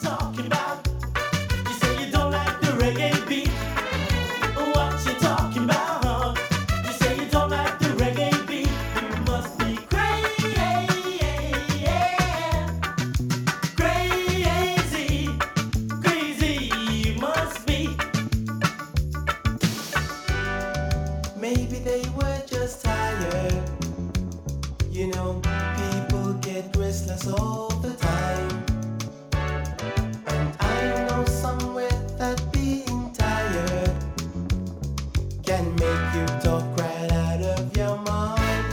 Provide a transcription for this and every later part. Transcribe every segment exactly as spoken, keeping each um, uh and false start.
talking about? You say you don't like the reggae beat. What you talking about? You say you don't like the reggae beat. You must be crazy, crazy, crazy. You must be. Maybe they were just tired. You know, people get restless all the time. And I know somewhere that being tired can make you talk right out of your mind.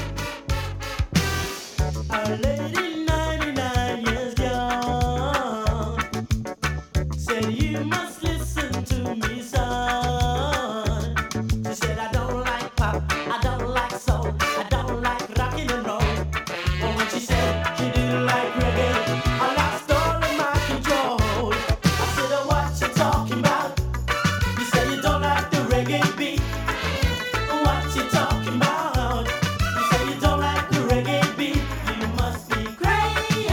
Our lady, ninety-nine years young, said you must listen to me, son. She said I don't like pop, I don't like soul, I don't like rockin' and roll. But when she said she didn't like reggae, I lost all of my control. I said, oh, what you talking about? You say you don't like the reggae beat. What you talking about? You say you don't like the reggae beat. You must be crazy,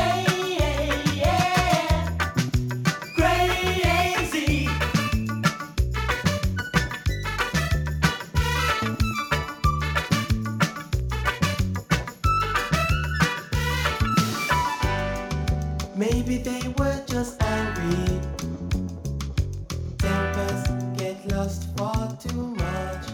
crazy. Maybe they were just angry. Tempers get lost far too much.